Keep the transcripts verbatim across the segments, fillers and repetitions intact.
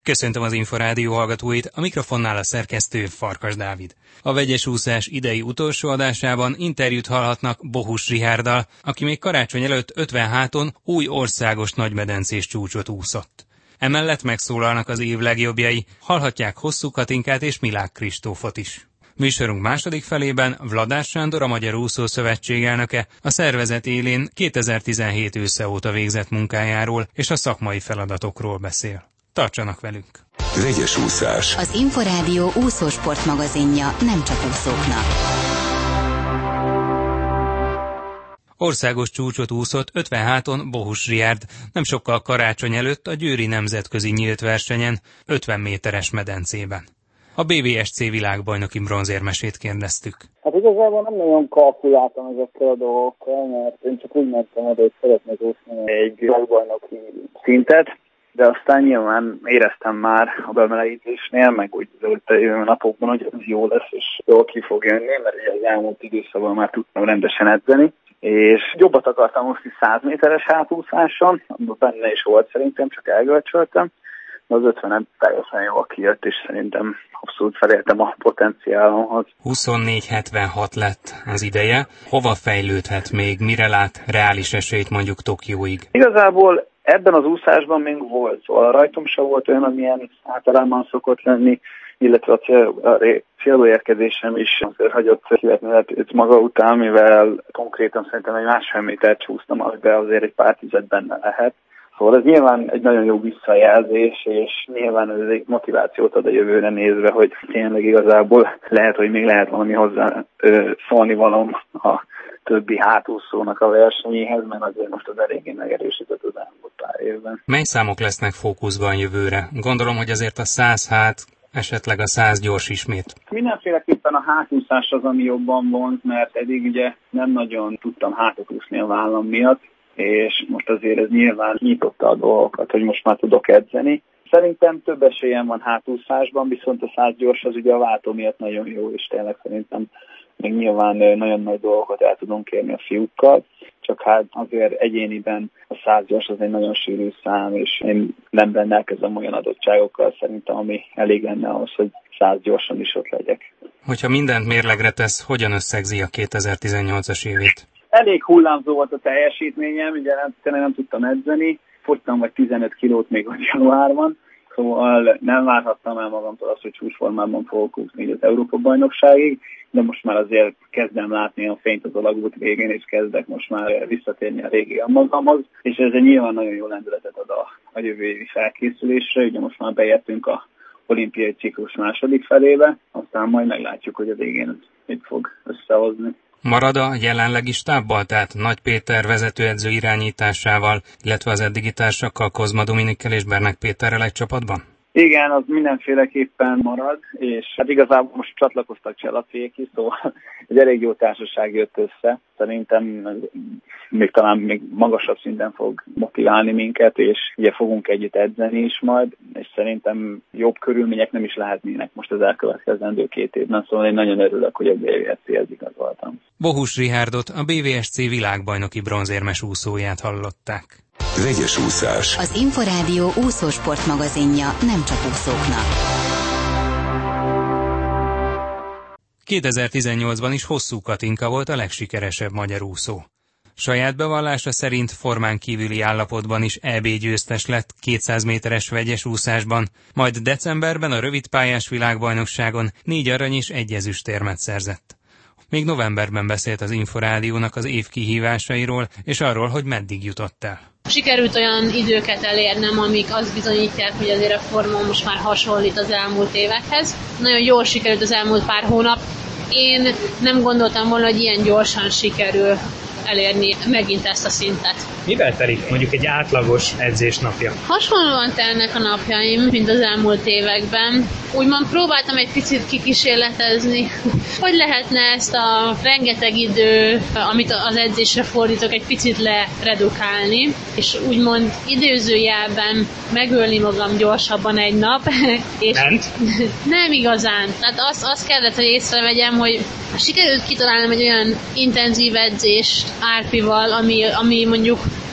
Köszöntöm az Inforádió hallgatóit, a mikrofonnál a szerkesztő Farkas Dávid. A vegyes úszás idei utolsó adásában interjút hallhatnak Bohus Richárddal, aki még karácsony előtt ötven háton új országos nagymedencés csúcsot úszott. Emellett megszólalnak az év legjobbjai, hallhatják Hosszú Katinkát és Milák Kristófot is. Műsorunk második felében Vladár Sándor, a Magyar Úszó Szövetség elnöke, a szervezet élén kétezer-tizenhét ősze óta végzett munkájáról és a szakmai feladatokról beszél. Tartsanak velünk! Vegyes úszás. Az Inforádió úszósport magazinja nem csak úszóknak. Országos csúcsot úszott ötven háton Bohus Richárd, nem sokkal karácsony előtt a győri nemzetközi nyílt versenyen, ötven méteres medencében. A bé vé es cé világbajnoki bronzérmesét kérdeztük. Hát igazából nem nagyon kalkuláltam ezekkel a dolgokkal, mert én csak úgy mentem oda, hogy szeretnék úszni egy világbajnoki szintet, de aztán nyilván éreztem már a bemelegítésnél, meg úgy a jövő napokban, hogy ez jó lesz, és jól ki fog jönni, mert ugye az elmúlt időszakban már tudtam rendesen edzeni, és jobbat akartam úszni száz méteres hátúszáson, benne is volt szerintem, csak elgölcsöltem. Az ötvenem teljesen jól kijött, és szerintem abszolút felértem a potenciálomhoz. huszonnégy hetvenhat lett az ideje. Hova fejlődhet még? Mire lát reális esélyt mondjuk Tokióig? Igazából ebben az úszásban még volt, szóval a rajtom se volt olyan, amilyen általában szokott lenni, illetve a, cél, a célba érkezésem is azért hagyott kivetni maga után, mivel konkrétan szerintem egy másfél métert csúsztam, amiben azért egy pár tized benne lehet. Szóval ez nyilván egy nagyon jó visszajelzés, és nyilván ez egy motivációt ad a jövőre nézve, hogy tényleg igazából lehet, hogy még lehet valami hozzá ö, szólni valom a többi hátúszónak a versenyéhez, mert azért most az eléggé megerősített az elmúlt pár évben. Mely számok lesznek fókuszban jövőre? Gondolom, hogy azért a száz hát, esetleg a száz gyors ismét. Mindenféleképpen a hátúszás az, ami jobban vonz, mert eddig ugye nem nagyon tudtam hátot úszni a vállam miatt, és most azért ez nyilván nyitotta a dolgokat, hogy most már tudok edzeni. Szerintem több esélyem van hátúszásban, viszont a száz gyors az ugye a váltó miatt nagyon jó, és tényleg szerintem még nyilván nagyon nagy dolgokat el tudunk érni a fiúkkal, csak hát azért egyéniben a száz gyors az egy nagyon sűrű szám, és én nem rendelkezem olyan adottságokkal szerintem, ami elég lenne ahhoz, hogy száz gyorsan is ott legyek. Hogyha mindent mérlegre tesz, hogyan összegzi a kétezer-tizennyolcas évét? Elég hullámzó volt a teljesítményem, ugye nem, nem tudtam edzeni, fogytam vagy tizenöt kilót még ott januárban, szóval nem várhattam el magamtól azt, hogy csúcsformában fogok úszni az Európa-bajnokságig, de most már azért kezdem látni a fényt az alagút végén, és kezdek most már visszatérni a régi magamhoz, és ez egy nyilván nagyon jó lendületet ad a, a jövő évi felkészülésre, ugye most már beértünk a olimpiai ciklus második felébe, aztán majd meglátjuk, hogy a végén mit fog összehozni. Marad a jelenlegi stábbal, tehát Nagy Péter vezetőedző irányításával, illetve az eddigi társakkal, Kozma Dominikkel és Bernek Péterrel egy csapatban? Igen, az mindenféleképpen marad, és hát igazából most csatlakoztak Cselacék is, szóval egy elég jó társaság jött össze. Szerintem még talán még magasabb szinten fog motiválni minket, és ugye fogunk együtt edzeni is majd, és szerintem jobb körülmények nem is lehetnének most az elkövetkezendő két évben, szóval én nagyon örülök, hogy a bé vé es cé-hez igazoltam. Bohus Richárdot, a bé vé es cé világbajnoki bronzérmes úszóját hallották. Vegyes úszás. Az Inforádió úszósport magazinja nem csak úszóknak. kétezer-tizennyolcban is Hosszú Katinka volt a legsikeresebb magyar úszó. Saját bevallása szerint formán kívüli állapotban is é bé győztes lett kétszáz méteres vegyes úszásban, majd decemberben a rövidpályás világbajnokságon négy arany és egy ezüstérmet szerzett. Még novemberben beszélt az Inforádiónak az év kihívásairól, és arról, hogy meddig jutott el. Sikerült olyan időket elérnem, amik azt bizonyítják, hogy azért a forma most már hasonlít az elmúlt évekhez. Nagyon jól sikerült az elmúlt pár hónap. Én nem gondoltam volna, hogy ilyen gyorsan sikerül elérni megint ezt a szintet. Mivel telik mondjuk egy átlagos edzés napja? Hasonlóan telnek a napjaim, mint az elmúlt években. Úgymond próbáltam egy picit kikísérletezni, hogy lehetne ezt a rengeteg idő, amit az edzésre fordítok, egy picit leredukálni, és úgymond időzőjelben megölni magam gyorsabban egy nap. És Ment? Nem igazán. Tehát azt, azt kellett, hogy észrevegyem, hogy sikerült kitalálnom egy olyan intenzív edzést árpival, ami, ami mondjuk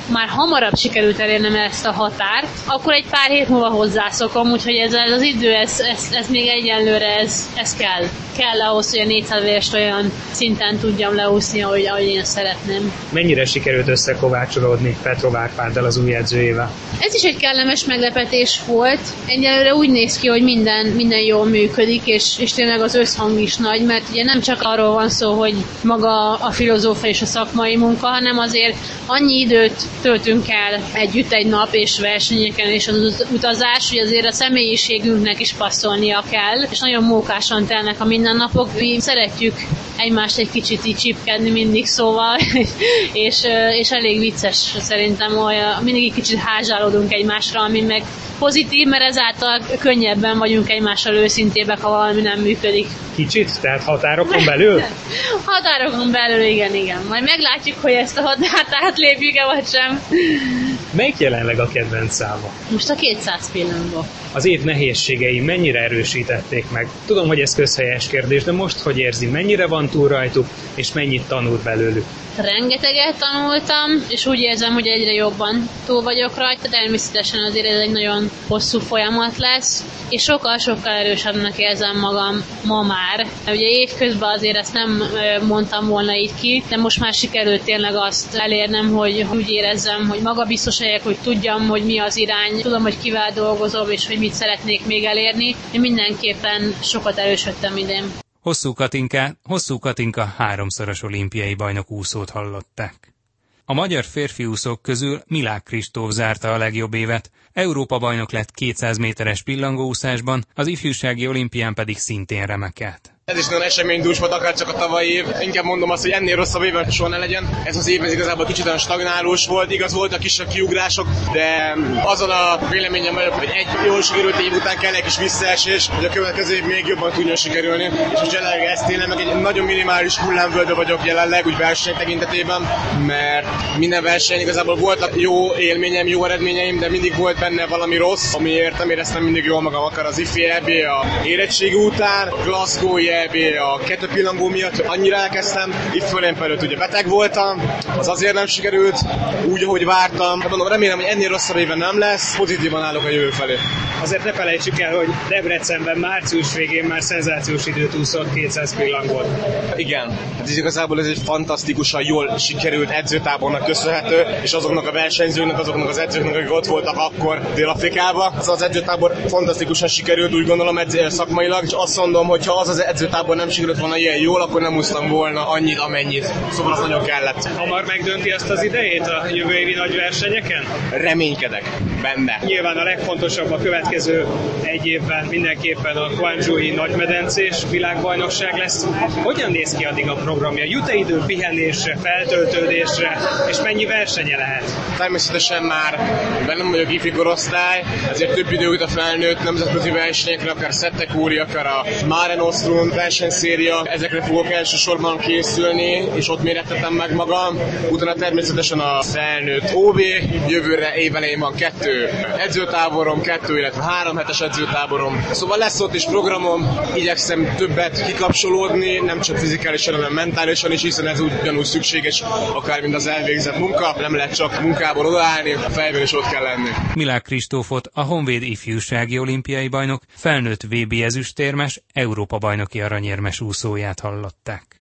már hamarabb sikerült elérnem ezt a határt, akkor egy pár hét múlva hozzászokom, úgyhogy ez az idő, ez, ez, ez még egyenlőre, ez, ez kell. Kell ahhoz, hogy a négyszáz vérest olyan szinten tudjam leúszni, ahogy, ahogy én szeretném. Mennyire sikerült összekovácsolódni Petrov Árpáddal, az új edzőjével? Ez is egy kellemes meglepetés volt. Egyelőre úgy néz ki, hogy minden, minden jól működik, és, és tényleg az összhang is nagy, mert ugye nem csak arról van szó, hogy maga a filozófia és a szakmai munka, hanem azért annyi időt töltünk el együtt egy nap és versenyeken és az utazás, hogy azért a személyiségünknek is passzolnia kell, és nagyon mókásan telnek a mindennapok. Mi szeretjük egymást egy kicsit így csipkedni mindig, szóval, és, és elég vicces szerintem, hogy mindig egy kicsit házsálódunk egymásra, ami meg pozitív, mert ezáltal könnyebben vagyunk egymással őszintébbek, ha valami nem működik. Kicsit? Tehát határokon belül? Határokon belül, igen, igen. Majd meglátjuk, hogy ezt a határt átlépjük-e, vagy sem. Melyik jelenleg a kedvenc száma? Most a kétszáz pillanatok. Az év nehézségei mennyire erősítették meg? Tudom, hogy ez közhelyes kérdés, de most hogy érzi, mennyire van túl rajtuk, és mennyit tanult belőlük? Rengeteget tanultam, és úgy érzem, hogy egyre jobban túl vagyok rajta, természetesen azért ez egy nagyon hosszú folyamat lesz, és sokkal-sokkal erősebbnek érzem magam ma már. Ugye évközben azért ezt nem mondtam volna így ki, de most már sikerült tényleg azt elérnem, hogy úgy érezzem, hogy magabiztos legyek, hogy tudjam, hogy mi az irány, tudom, hogy kivel dolgozom, és hogy mit szeretnék még elérni. Én mindenképpen sokat erősödtem idén. Hosszú Katinka, Hosszú Katinka háromszoros olimpiai bajnok úszót hallották. A magyar férfi úszók közül Milák Kristóf zárta a legjobb évet, Európa bajnok lett kétszáz méteres pillangóúszásban, az ifjúsági olimpián pedig szintén remekelt. Ez is nagyon eseménydús volt, akár csak a tavalyi év. Inkább mondom azt, hogy ennél rosszabb éve soha ne legyen. Ez az év ez igazából kicsit olyan stagnálós volt, igaz voltak kisebb kiugrások, de azon a véleményem vagyok, hogy egy jól sikerült év után kell egy kis visszaesés, hogy a következő év még jobban tudjon sikerülni. És most jelenleg ezt tényleg meg egy nagyon minimális hullámvölgyben vagyok jelenleg, úgy verseny tekintetében, mert minden verseny igazából voltak jó élményeim, jó eredményeim, de mindig volt benne valami rossz, amiért nem éreztem mindig jól magam, akár az ifi é bé, a érettségi után, Glasgow é bé, a kettő pillangó miatt annyira elkezdtem, itt fölém felőtt ugye beteg voltam, az azért nem sikerült úgy, ahogy vártam. Mondom, remélem, hogy ennél rosszabb éven nem lesz, pozitívan állok a jövő felé. Azért ne felejtsük el, hogy Debrecenben március végén már szenzációs időt úszott kétszáz pillangót. Igen, hát ez igazából ez egy fantasztikusan jól sikerült edzőtábornak köszönhető, és azoknak a versenyzőknek, azoknak az edzőknek, akik ott voltak akkor Dél-Afrikában. Az az edzőtábor fantasztikusan sikerült, úgy gondolom edző, szakmailag, és azt mondom, hogy ha az az edzőtábor nem sikerült volna ilyen jól, akkor nem úsztam volna annyit, amennyit. Szóval az nagyon kellett. Hamar megdönti azt az idejét a jövő évi nagy versenyeken? Reménykedek benne. Nyilván a legfontosabb a következő egy évben mindenképpen a Guangzhoui nagymedencés világbajnokság lesz. Hogyan néz ki addig a programja? Jut-e idő pihenésre, feltöltődésre, és mennyi versenye lehet? Természetesen már bennem vagyok ifi korosztály, ezért több idő jut a felnőtt nemzetközi versenyekre, akár Szettekúri, akár a Mare Nostrum versenyszéria. Ezekre fogok elsősorban készülni, és ott mérettetem meg magam. Utána természetesen a felnőtt ó bé, jövőre évelején van kettő edzőtáborom, kettő, illetve három hetes edzőtáborom. Szóval lesz ott is programom, igyekszem többet kikapcsolódni, nem csak fizikálisan, hanem mentálisan is, hiszen ez ugyanúgy szükséges, akár mint az elvégzett munka. Nem lehet csak munkából odaállni, a fejben is ott kell lenni. Milák Kristófot, a Honvéd ifjúsági olimpiai bajnok, felnőtt vé bé ezüstérmes, Európa bajnoki aranyérmes úszóját hallották.